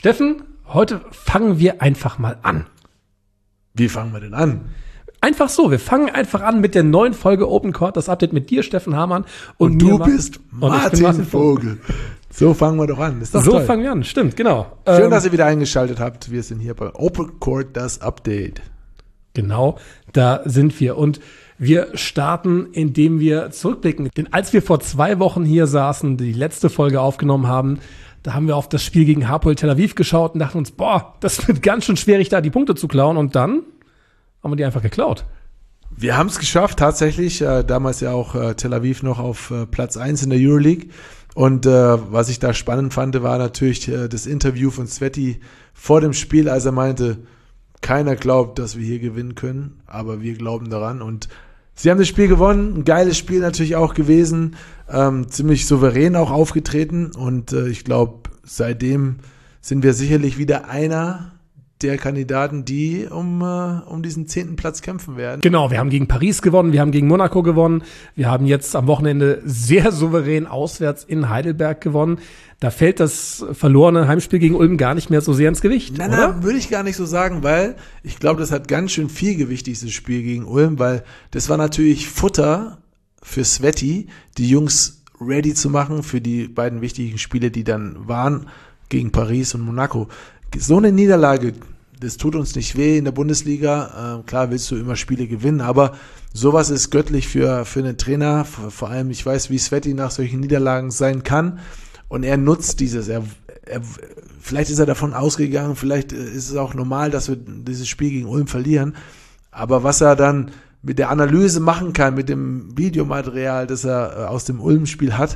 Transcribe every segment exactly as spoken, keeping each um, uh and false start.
Steffen, heute fangen wir einfach mal an. Wie fangen wir denn an? Einfach so, wir fangen einfach an mit der neuen Folge Open Court, das Update mit dir, Steffen Hamann. Und, und du mir, bist Martin, Martin Vogel. So fangen wir doch an. Ist doch so toll. fangen wir an, stimmt, genau. Schön, ähm, dass ihr wieder eingeschaltet habt. Wir sind hier bei Open Court, das Update. Genau, da sind wir. Und wir starten, indem wir zurückblicken. Denn als wir vor zwei Wochen hier saßen, die letzte Folge aufgenommen haben, da haben wir auf das Spiel gegen Hapoel Tel Aviv geschaut und dachten uns, boah, das wird ganz schön schwierig, da die Punkte zu klauen. Und dann haben wir die einfach geklaut. Wir haben es geschafft, tatsächlich. Äh, damals ja auch äh, Tel Aviv noch auf äh, Platz eins in der Euroleague. Und äh, was ich da spannend fand, war natürlich äh, das Interview von Sveti vor dem Spiel, als er meinte, keiner glaubt, dass wir hier gewinnen können, aber wir glauben daran. Und sie haben das Spiel gewonnen, ein geiles Spiel natürlich auch gewesen, ähm, ziemlich souverän auch aufgetreten. Und äh, ich glaube, seitdem sind wir sicherlich wieder einer der Kandidaten, die um, äh, um diesen zehnten Platz kämpfen werden. Genau, wir haben gegen Paris gewonnen, wir haben gegen Monaco gewonnen, wir haben jetzt am Wochenende sehr souverän auswärts in Heidelberg gewonnen. Da fällt das verlorene Heimspiel gegen Ulm gar nicht mehr so sehr ins Gewicht, Nein, oder? nein, würde ich gar nicht so sagen, weil ich glaube, das hat ganz schön viel Gewicht, dieses Spiel gegen Ulm, weil das war natürlich Futter für Sveti, die Jungs ready zu machen für die beiden wichtigen Spiele, die dann waren, gegen Paris und Monaco. So eine Niederlage, das tut uns nicht weh in der Bundesliga. Äh, klar willst du immer Spiele gewinnen, aber sowas ist göttlich für, für einen Trainer. Vor, vor allem, ich weiß, wie Sveti nach solchen Niederlagen sein kann. Und er nutzt dieses. Er, er, vielleicht ist er davon ausgegangen, vielleicht ist es auch normal, dass wir dieses Spiel gegen Ulm verlieren. Aber was er dann mit der Analyse machen kann, mit dem Videomaterial, das er aus dem Ulm-Spiel hat,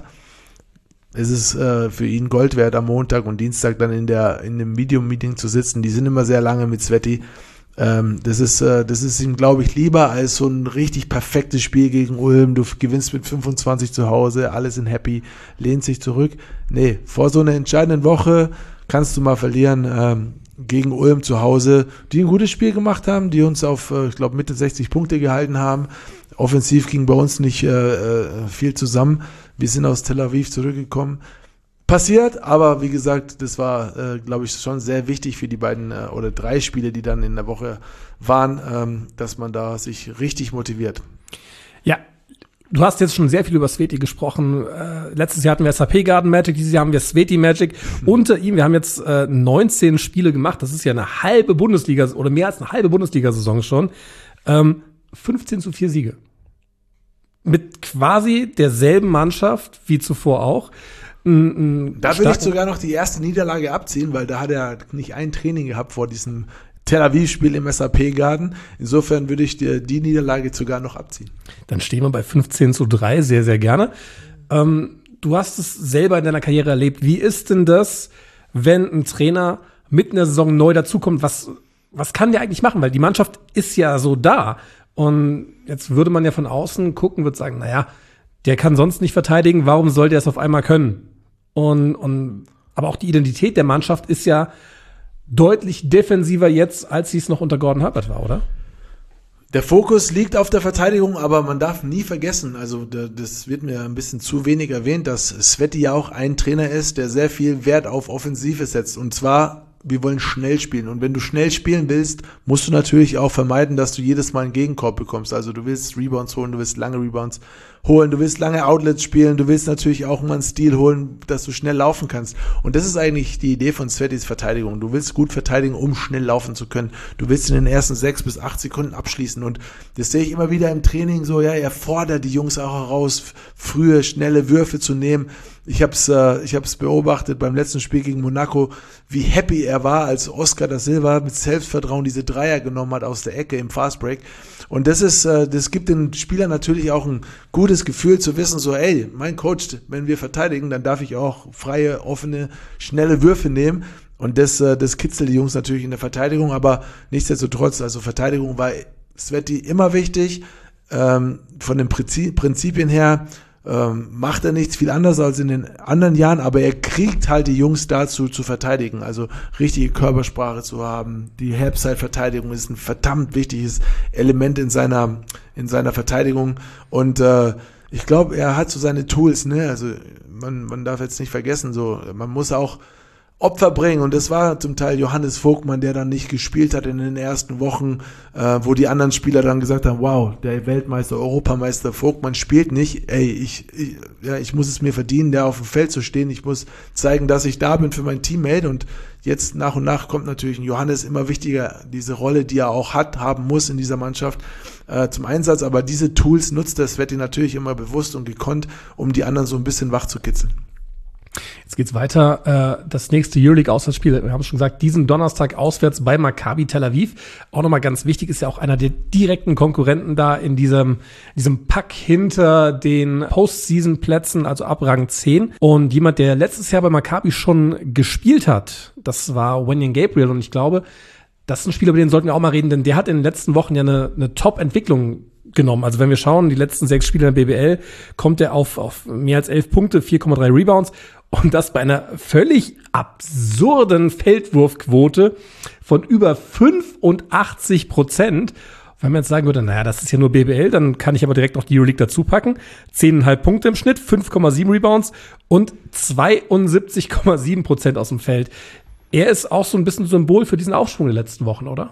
es ist äh, für ihn Gold wert, am Montag und Dienstag dann in der in dem Videomeeting zu sitzen. Die sind immer sehr lange mit Sveti. Ähm, das ist äh, das ist ihm, glaube ich, lieber als so ein richtig perfektes Spiel gegen Ulm. Du gewinnst mit fünfundzwanzig zu Hause, alle sind happy, lehnt sich zurück. Nee, vor so einer entscheidenden Woche kannst du mal verlieren ähm, gegen Ulm zu Hause, die ein gutes Spiel gemacht haben, die uns auf, äh, ich glaube, Mitte sechzig Punkte gehalten haben. Offensiv ging bei uns nicht äh, äh, viel zusammen. Wir sind aus Tel Aviv zurückgekommen. Passiert, aber wie gesagt, das war, äh, glaube ich, schon sehr wichtig für die beiden äh, oder drei Spiele, die dann in der Woche waren, ähm, dass man da sich richtig motiviert. Ja, du hast jetzt schon sehr viel über Sveti gesprochen. Äh, letztes Jahr hatten wir S A P Garden Magic, dieses Jahr haben wir Sveti Magic. Mhm. Unter ihm, wir haben jetzt äh, neunzehn Spiele gemacht. Das ist ja eine halbe Bundesliga oder mehr als eine halbe Bundesliga-Saison schon. Ähm, fünfzehn zu vier Siege. Mit quasi derselben Mannschaft wie zuvor auch. Ein, ein da würde ich sogar noch die erste Niederlage abziehen, weil da hat er nicht ein Training gehabt vor diesem Tel Aviv-Spiel im S A P-Garden. Insofern würde ich die, die Niederlage sogar noch abziehen. Dann stehen wir bei fünfzehn zu drei, sehr, sehr gerne. Ähm, du hast es selber in deiner Karriere erlebt. Wie ist denn das, wenn ein Trainer mitten in der Saison neu dazukommt? Was, was kann der eigentlich machen? Weil die Mannschaft ist ja so da. Und jetzt würde man ja von außen gucken, würde sagen, naja, der kann sonst nicht verteidigen, warum soll der es auf einmal können? Und, und aber auch die Identität der Mannschaft ist ja deutlich defensiver jetzt, als sie es noch unter Gordon Herbert war, oder? Der Fokus liegt auf der Verteidigung, aber man darf nie vergessen, also das wird mir ein bisschen zu wenig erwähnt, dass Sveti ja auch ein Trainer ist, der sehr viel Wert auf Offensive setzt. Und zwar, wir wollen schnell spielen. Und wenn du schnell spielen willst, musst du natürlich auch vermeiden, dass du jedes Mal einen Gegenkorb bekommst. Also du willst Rebounds holen, du willst lange Rebounds holen, du willst lange Outlets spielen, du willst natürlich auch mal einen Stil holen, dass du schnell laufen kannst. Und das ist eigentlich die Idee von Svetis Verteidigung. Du willst gut verteidigen, um schnell laufen zu können. Du willst in den ersten sechs bis acht Sekunden abschließen. Und das sehe ich immer wieder im Training so, ja, er fordert die Jungs auch heraus, frühe, schnelle Würfe zu nehmen. Ich habe es äh, ich hab's beobachtet beim letzten Spiel gegen Monaco, wie happy er war, als Oscar da Silva mit Selbstvertrauen diese Dreier genommen hat aus der Ecke im Fastbreak. Und das ist, äh, das gibt den Spielern natürlich auch ein gutes Gefühl zu wissen, so, ey, mein Coach, wenn wir verteidigen, dann darf ich auch freie, offene, schnelle Würfe nehmen. Und das, äh, das kitzelt die Jungs natürlich in der Verteidigung, aber nichtsdestotrotz, also Verteidigung war Sveti immer wichtig, ähm, von den Prinzip, Prinzipien her, Ähm, macht er nichts viel anders als in den anderen Jahren, aber er kriegt halt die Jungs dazu zu verteidigen, also richtige Körpersprache zu haben. Die Halbside-Verteidigung ist ein verdammt wichtiges Element in seiner in seiner Verteidigung und äh, ich glaube, er hat so seine Tools, ne? Also man man darf jetzt nicht vergessen, so man muss auch Opfer bringen. Und das war zum Teil Johannes Vogtmann, der dann nicht gespielt hat in den ersten Wochen, äh, wo die anderen Spieler dann gesagt haben, wow, der Weltmeister, Europameister Vogtmann spielt nicht. Ey, ich, ich, ja, ich muss es mir verdienen, da auf dem Feld zu stehen. Ich muss zeigen, dass ich da bin für mein Teammate. Und jetzt nach und nach kommt natürlich ein Johannes immer wichtiger, diese Rolle, die er auch hat, haben muss in dieser Mannschaft, äh, zum Einsatz. Aber diese Tools nutzt der Sveti natürlich immer bewusst und gekonnt, um die anderen so ein bisschen wach zu kitzeln. Jetzt geht's weiter. Äh, das nächste Euroleague-Auswärtsspiel, wir haben schon gesagt, diesen Donnerstag auswärts bei Maccabi Tel Aviv. Auch nochmal ganz wichtig, ist ja auch einer der direkten Konkurrenten da in diesem, diesem Pack hinter den Postseason-Plätzen, also ab Rang zehn. Und jemand, der letztes Jahr bei Maccabi schon gespielt hat, das war Wenyan Gabriel. Und ich glaube, das ist ein Spieler, über den sollten wir auch mal reden, denn der hat in den letzten Wochen ja eine, eine Top-Entwicklung genommen. Also wenn wir schauen, die letzten sechs Spiele in der B B L, kommt er auf, auf mehr als elf Punkte, vier Komma drei Rebounds und das bei einer völlig absurden Feldwurfquote von über fünfundachtzig Prozent. Wenn man jetzt sagen würde, naja, das ist ja nur B B L, dann kann ich aber direkt noch die Euroleague dazu packen. zehn Komma fünf Punkte im Schnitt, fünf Komma sieben Rebounds und zweiundsiebzig Komma sieben Prozent aus dem Feld. Er ist auch so ein bisschen Symbol für diesen Aufschwung der letzten Wochen, oder?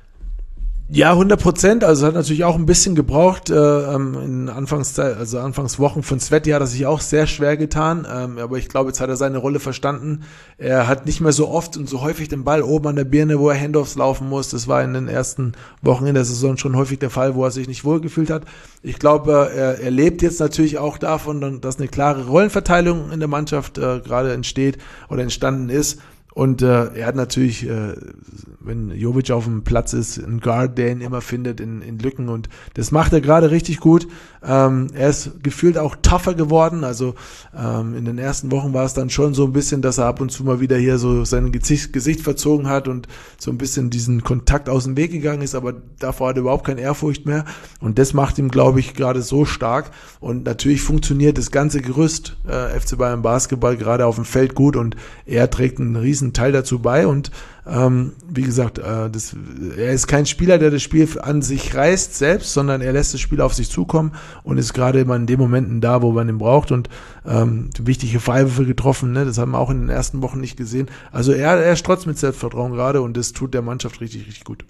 Ja, hundert Prozent. Also hat natürlich auch ein bisschen gebraucht. Äh, in Anfangszeit, also Anfangswochen von Sveti hat er sich auch sehr schwer getan. Ähm, aber ich glaube, jetzt hat er seine Rolle verstanden. Er hat nicht mehr so oft und so häufig den Ball oben an der Birne, wo er Handoffs laufen muss. Das war in den ersten Wochen in der Saison schon häufig der Fall, wo er sich nicht wohlgefühlt hat. Ich glaube, er, er lebt jetzt natürlich auch davon, dass eine klare Rollenverteilung in der Mannschaft äh, gerade entsteht oder entstanden ist. Und äh, er hat natürlich, äh, wenn Jovic auf dem Platz ist, einen Guard, der ihn immer findet in, in Lücken. Und das macht er gerade richtig gut. Ähm, er ist gefühlt auch tougher geworden. Also ähm, in den ersten Wochen war es dann schon so ein bisschen, dass er ab und zu mal wieder hier so sein Gesicht, Gesicht verzogen hat und so ein bisschen diesen Kontakt aus dem Weg gegangen ist. Aber davor hat er überhaupt keine Ehrfurcht mehr. Und das macht ihm, glaube ich, gerade so stark. Und natürlich funktioniert das ganze Gerüst äh, F C Bayern Basketball gerade auf dem Feld gut. Und er trägt einen riesen Teil dazu bei und ähm, wie gesagt, äh, das, er ist kein Spieler, der das Spiel an sich reißt selbst, sondern er lässt das Spiel auf sich zukommen und ist gerade immer in den Momenten da, wo man ihn braucht und ähm, wichtige Freiwürfe getroffen, ne? Das haben wir auch in den ersten Wochen nicht gesehen. Also er, er strotzt mit Selbstvertrauen gerade und das tut der Mannschaft richtig, richtig gut.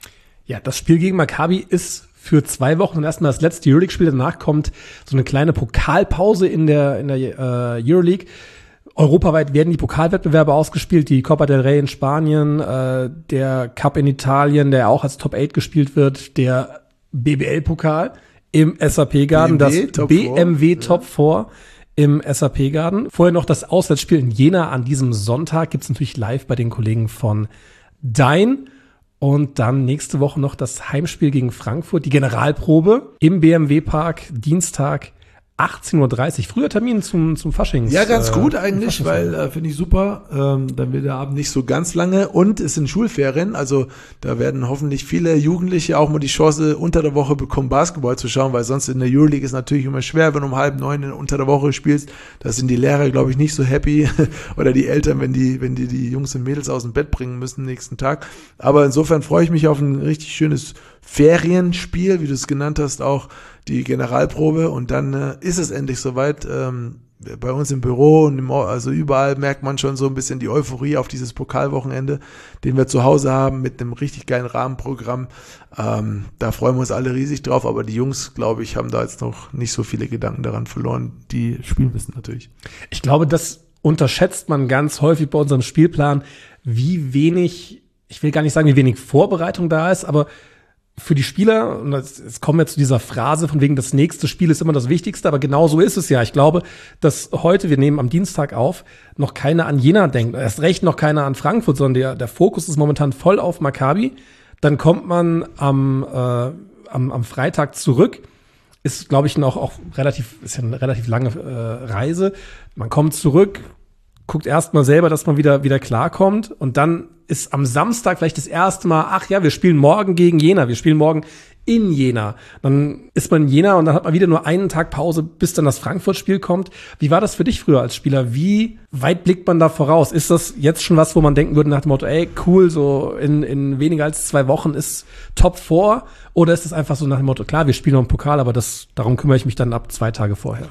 Ja, das Spiel gegen Maccabi ist für zwei Wochen und erstmal das letzte Euroleague-Spiel. Danach kommt so eine kleine Pokalpause in der, in der äh, Euroleague. Europaweit werden die Pokalwettbewerbe ausgespielt, die Copa del Rey in Spanien, äh, der Cup in Italien, der auch als Top acht gespielt wird, der B B L-Pokal im S A P-Garden, das B M W Top vier im S A P-Garden. Vorher noch das Auswärtsspiel in Jena an diesem Sonntag, gibt's natürlich live bei den Kollegen von Dein. Und dann nächste Woche noch das Heimspiel gegen Frankfurt, die Generalprobe im B M W-Park, Dienstag, achtzehn Uhr dreißig, früher Termin zum, zum Faschings. Ja, ganz gut äh, eigentlich, weil äh, finde ich super. Ähm, dann wird der Abend nicht so ganz lange und es sind Schulferien, also da werden hoffentlich viele Jugendliche auch mal die Chance unter der Woche bekommen, Basketball zu schauen, weil sonst in der Euroleague ist natürlich immer schwer, wenn du um halb neun unter der Woche spielst. Da sind die Lehrer, glaube ich, nicht so happy oder die Eltern, wenn die, wenn die die Jungs und Mädels aus dem Bett bringen müssen nächsten Tag. Aber insofern freue ich mich auf ein richtig schönes Ferienspiel, wie du es genannt hast, auch die Generalprobe und dann äh, ist es endlich soweit. Ähm, bei uns im Büro und im, also überall merkt man schon so ein bisschen die Euphorie auf dieses Pokalwochenende, den wir zu Hause haben mit einem richtig geilen Rahmenprogramm. Ähm, da freuen wir uns alle riesig drauf, aber die Jungs, glaube ich, haben da jetzt noch nicht so viele Gedanken daran verloren. Die spielen müssen natürlich. Ich glaube, das unterschätzt man ganz häufig bei unserem Spielplan, wie wenig, ich will gar nicht sagen, wie wenig Vorbereitung da ist, aber für die Spieler, und jetzt kommen wir zu dieser Phrase von wegen, das nächste Spiel ist immer das Wichtigste, aber genau so ist es ja. Ich glaube, dass heute, wir nehmen am Dienstag auf, noch keiner an Jena denkt, erst recht noch keiner an Frankfurt, sondern der, der Fokus ist momentan voll auf Maccabi. Dann kommt man am, äh, am, am Freitag zurück, ist, glaube ich, noch auch relativ, ist ja eine relativ lange äh, Reise. Man kommt zurück, guckt erstmal selber, dass man wieder, wieder klarkommt und dann ist am Samstag vielleicht das erste Mal, ach ja, wir spielen morgen gegen Jena, wir spielen morgen in Jena. Dann ist man in Jena und dann hat man wieder nur einen Tag Pause, bis dann das Frankfurt-Spiel kommt. Wie war das für dich früher als Spieler? Wie weit blickt man da voraus? Ist das jetzt schon was, wo man denken würde nach dem Motto, ey, cool, so in, in weniger als zwei Wochen ist Top vier? Oder ist es einfach so nach dem Motto, klar, wir spielen noch einen Pokal, aber das, darum kümmere ich mich dann ab zwei Tage vorher?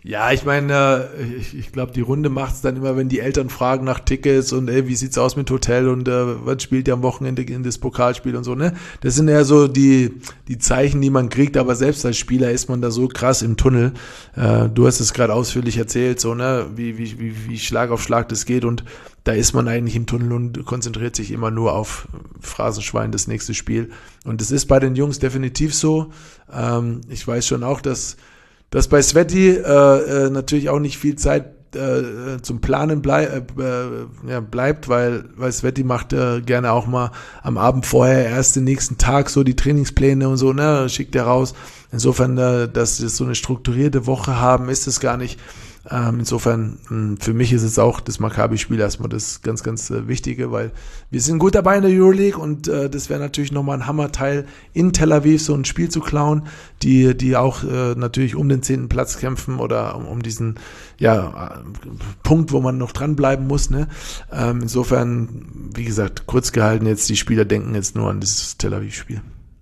Ja, ich meine, ich, ich glaube, die Runde macht es dann immer, wenn die Eltern fragen nach Tickets und ey, wie sieht's aus mit Hotel und äh, was spielt ihr am Wochenende in das Pokalspiel und so, ne? Das sind ja so die die Zeichen, die man kriegt, aber selbst als Spieler ist man da so krass im Tunnel. Äh, du hast es gerade ausführlich erzählt, so, ne, wie, wie, wie, wie Schlag auf Schlag das geht und da ist man eigentlich im Tunnel und konzentriert sich immer nur auf Phrasenschwein, das nächste Spiel. Und das ist bei den Jungs definitiv so. Ähm, ich weiß schon auch, dass dass bei Sveti äh, äh, natürlich auch nicht viel Zeit äh, zum Planen blei- äh, ja, bleibt, weil weil Sveti macht äh, gerne auch mal am Abend vorher erst den nächsten Tag so die Trainingspläne und so, ne, schickt er raus. Insofern, äh, dass wir so eine strukturierte Woche haben, ist es gar nicht. Ähm, insofern, mh, für mich ist es auch das Maccabi-Spiel erstmal das ganz, ganz äh, Wichtige, weil wir sind gut dabei in der Euroleague und äh, das wäre natürlich nochmal ein Hammerteil, in Tel Aviv so ein Spiel zu klauen, die die auch äh, natürlich um den zehnten Platz kämpfen oder um, um diesen ja äh, Punkt, wo man noch dranbleiben muss. Ne? Ähm, insofern, wie gesagt, kurz gehalten jetzt, die Spieler denken jetzt nur an dieses Tel Aviv-Spiel.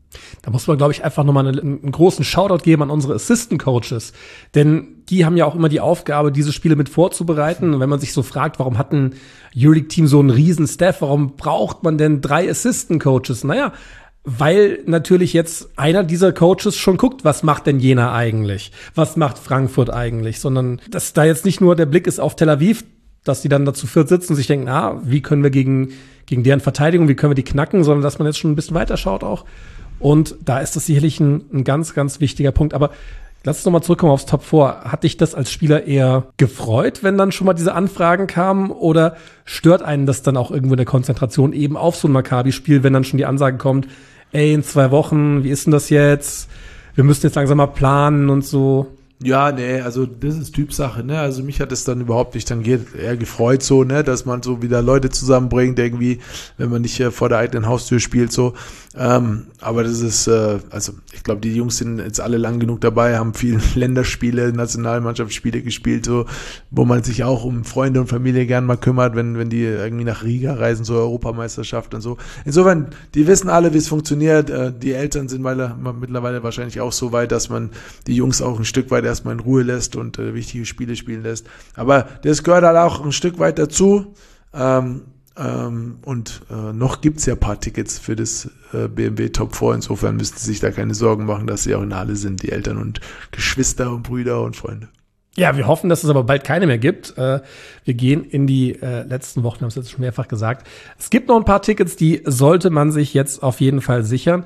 Da muss man, glaube ich, einfach nochmal einen, einen großen Shoutout geben an unsere Assistant Coaches. Denn die haben ja auch immer die Aufgabe, diese Spiele mit vorzubereiten. Und wenn man sich so fragt, warum hat ein Euroleague-Team so einen riesen Staff? Warum braucht man denn drei Assistant Coaches? Naja, weil natürlich jetzt einer dieser Coaches schon guckt, was macht denn Jena eigentlich? Was macht Frankfurt eigentlich? Sondern, dass da jetzt nicht nur der Blick ist auf Tel Aviv, dass die dann dazu viert sitzen und sich denken, ah, wie können wir gegen, gegen deren Verteidigung, wie können wir die knacken? Sondern, dass man jetzt schon ein bisschen weiter schaut auch. Und da ist das sicherlich ein, ein ganz, ganz wichtiger Punkt. Aber lass uns nochmal zurückkommen aufs Top vier. Hat dich das als Spieler eher gefreut, wenn dann schon mal diese Anfragen kamen? Oder stört einen das dann auch irgendwo in der Konzentration eben auf so ein Maccabi-Spiel, wenn dann schon die Ansage kommt, ey, in zwei Wochen, wie ist denn das jetzt? Wir müssen jetzt langsam mal planen und so. Ja, nee, also das ist Typsache, ne? Also mich hat es dann überhaupt nicht dann eher gefreut so, ne, dass man so wieder Leute zusammenbringt, irgendwie, wenn man nicht äh, vor der eigenen Haustür spielt, so. Ähm, aber das ist, äh, also ich glaube, die Jungs sind jetzt alle lang genug dabei, haben viele Länderspiele, Nationalmannschaftsspiele gespielt, so, wo man sich auch um Freunde und Familie gern mal kümmert, wenn wenn die irgendwie nach Riga reisen, so Europameisterschaft und so. Insofern, die wissen alle, wie es funktioniert. Äh, die Eltern sind mal, mittlerweile wahrscheinlich auch so weit, dass man die Jungs auch ein Stück weit erstmal in Ruhe lässt und äh, wichtige Spiele spielen lässt. Aber das gehört halt auch ein Stück weit dazu. Ähm, ähm, und äh, noch gibt's ja ein paar Tickets für das äh, B M W Top vier. Insofern müssten Sie sich da keine Sorgen machen, dass sie auch in der Halle sind, die Eltern und Geschwister und Brüder und Freunde. Ja, wir hoffen, dass es aber bald keine mehr gibt. Äh, wir gehen in die äh, letzten Wochen, wir haben es jetzt schon mehrfach gesagt. Es gibt noch ein paar Tickets, die sollte man sich jetzt auf jeden Fall sichern.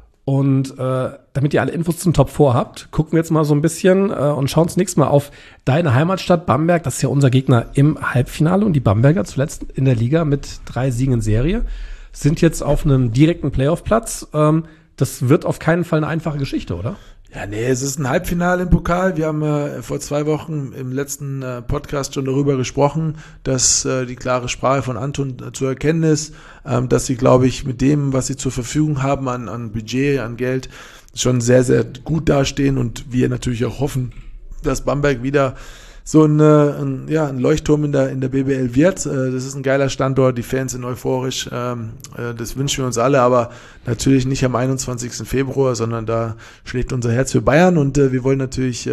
Und äh, damit ihr alle Infos zum Top vier habt, gucken wir jetzt mal so ein bisschen äh, und schauen uns nächstes Mal auf deine Heimatstadt Bamberg. Das ist ja unser Gegner im Halbfinale. Und die Bamberger zuletzt in der Liga mit drei Siegen in Serie sind jetzt auf einem direkten Playoff-Platz. Ähm, das wird auf keinen Fall eine einfache Geschichte, oder? Ja, nee, es ist ein Halbfinale im Pokal. Wir haben äh, vor zwei Wochen im letzten äh, Podcast schon darüber gesprochen, dass äh, die klare Sprache von Anton äh, zu erkennen ist, ähm, dass sie, glaube ich, mit dem, was sie zur Verfügung haben an, an Budget, an Geld, schon sehr, sehr gut dastehen und wir natürlich auch hoffen, dass Bamberg wieder so ein, ein, ja, ein Leuchtturm in der, in der B B L wird. Das ist ein geiler Standort, die Fans sind euphorisch, das wünschen wir uns alle, aber natürlich nicht am einundzwanzigsten Februar, sondern da schlägt unser Herz für Bayern und wir wollen natürlich,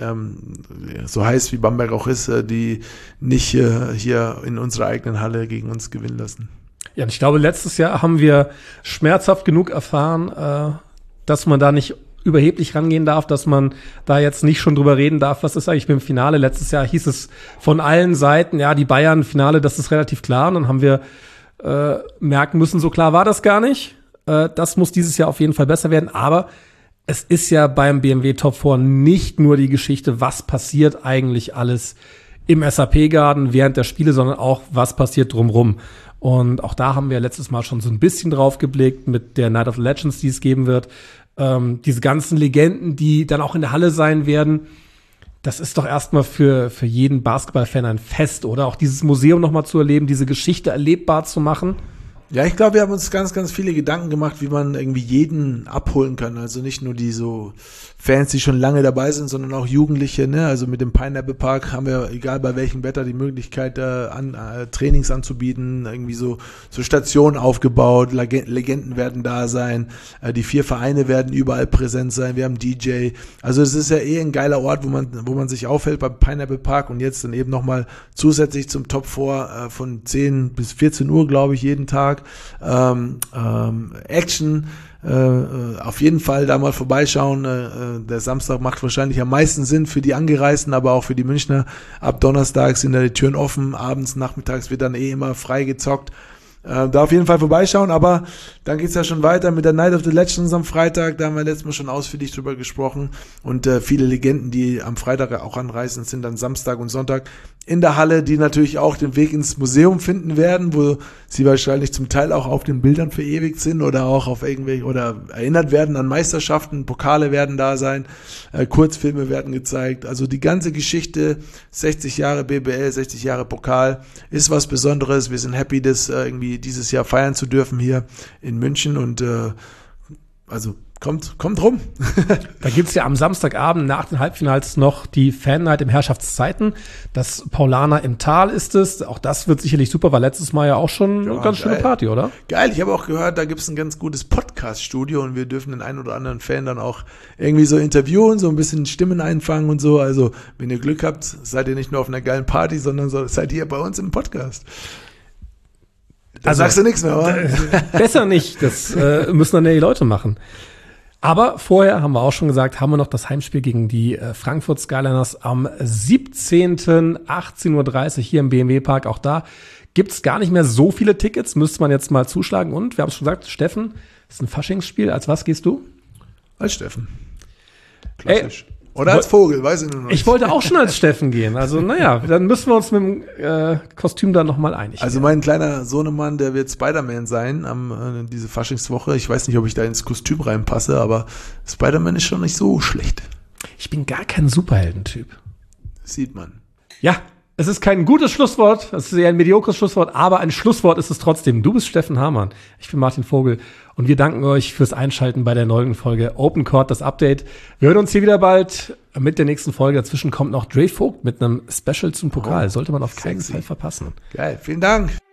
so heiß wie Bamberg auch ist, die nicht hier in unserer eigenen Halle gegen uns gewinnen lassen. Ja, und ich glaube, letztes Jahr haben wir schmerzhaft genug erfahren, dass man da nicht überheblich rangehen darf, dass man da jetzt nicht schon drüber reden darf, was ist eigentlich mit dem Finale. Letztes Jahr hieß es von allen Seiten, ja, die Bayern-Finale, das ist relativ klar. Und dann haben wir äh, merken müssen, so klar war das gar nicht. Äh, das muss dieses Jahr auf jeden Fall besser werden. Aber es ist ja beim B M W Top vier nicht nur die Geschichte, was passiert eigentlich alles im S A P-Garden während der Spiele, sondern auch, was passiert drumrum. Und auch da haben wir letztes Mal schon so ein bisschen drauf geblickt mit der Night of Legends, die es geben wird. Ähm, diese ganzen Legenden, die dann auch in der Halle sein werden, das ist doch erstmal für, für jeden Basketballfan ein Fest, oder? Auch dieses Museum nochmal zu erleben, diese Geschichte erlebbar zu machen. Ja, ich glaube, wir haben uns ganz, ganz viele Gedanken gemacht, wie man irgendwie jeden abholen kann. Also nicht nur die so Fans, die schon lange dabei sind, sondern auch Jugendliche. Ne? Also mit dem Pineapple Park haben wir, egal bei welchem Wetter, die Möglichkeit, äh, an, äh, Trainings anzubieten, irgendwie so, so Stationen aufgebaut, Leg- Legenden werden da sein, äh, die vier Vereine werden überall präsent sein, wir haben D J. Also es ist ja eh ein geiler Ort, wo man, wo man sich aufhält beim Pineapple Park und jetzt dann eben nochmal zusätzlich zum Top vier äh, von zehn bis vierzehn Uhr, glaube ich, jeden Tag. Ähm, ähm, Action, äh, auf jeden Fall da mal vorbeischauen. Äh, der Samstag macht wahrscheinlich am meisten Sinn für die Angereisten, aber auch für die Münchner. Ab Donnerstag sind da die Türen offen, abends, nachmittags wird dann eh immer frei gezockt. Äh, da auf jeden Fall vorbeischauen, aber dann geht's ja schon weiter mit der Night of the Legends am Freitag, da haben wir letztes Mal schon ausführlich drüber gesprochen und äh, viele Legenden, die am Freitag auch anreisen, sind dann Samstag und Sonntag in der Halle, die natürlich auch den Weg ins Museum finden werden, wo sie wahrscheinlich zum Teil auch auf den Bildern verewigt sind oder auch auf irgendwelche oder erinnert werden an Meisterschaften, Pokale werden da sein, äh, Kurzfilme werden gezeigt, also die ganze Geschichte, sechzig Jahre B B L, sechzig Jahre Pokal, ist was Besonderes, wir sind happy, das äh, irgendwie dieses Jahr feiern zu dürfen hier in München und äh, also kommt, kommt rum. Da gibt's ja am Samstagabend nach den Halbfinals noch die Fan-Night im Herrschaftszeiten. Das Paulaner im Tal ist es. Auch das wird sicherlich super, war letztes Mal ja auch schon Ja, eine ganz geil. schöne Party, oder? Geil, ich habe auch gehört, da gibt's ein ganz gutes Podcast-Studio und wir dürfen den einen oder anderen Fan dann auch irgendwie so interviewen, so ein bisschen Stimmen einfangen und so. Also, wenn ihr Glück habt, seid ihr nicht nur auf einer geilen Party, sondern so, seid ihr bei uns im Podcast. Da Also, sagst du nichts mehr, oder? Besser nicht, das äh, müssen dann ja die Leute machen. Aber vorher haben wir auch schon gesagt, haben wir noch das Heimspiel gegen die äh, Frankfurt Skyliners am siebzehnten achtzehn Uhr dreißig hier im B M W Park. Auch da gibt's gar nicht mehr so viele Tickets, müsste man jetzt mal zuschlagen. Und wir haben es schon gesagt, Steffen, das ist ein Faschingsspiel. Als was gehst du? Als Steffen. Klassisch. Ey, oder als Vogel, weiß ich nur noch. Ich wollte auch schon als Steffen gehen. Also naja, dann müssen wir uns mit dem äh, Kostüm dann nochmal einig Also werden. mein kleiner Sohnemann, der wird Spider-Man sein am äh, diese Faschingswoche. Ich weiß nicht, ob ich da ins Kostüm reinpasse, aber Spider-Man ist schon nicht so schlecht. Ich bin gar kein Superheldentyp. Das sieht man. Ja, es ist kein gutes Schlusswort, es ist eher ein mediokres Schlusswort, aber ein Schlusswort ist es trotzdem. Du bist Steffen Hamann, ich bin Martin Vogel und wir danken euch fürs Einschalten bei der neuen Folge Open Court, das Update. Wir hören uns hier wieder bald mit der nächsten Folge. Dazwischen kommt noch Dre Vogt mit einem Special zum Pokal. Oh, Sollte man auf keinen sexy. Fall verpassen. Geil, vielen Dank.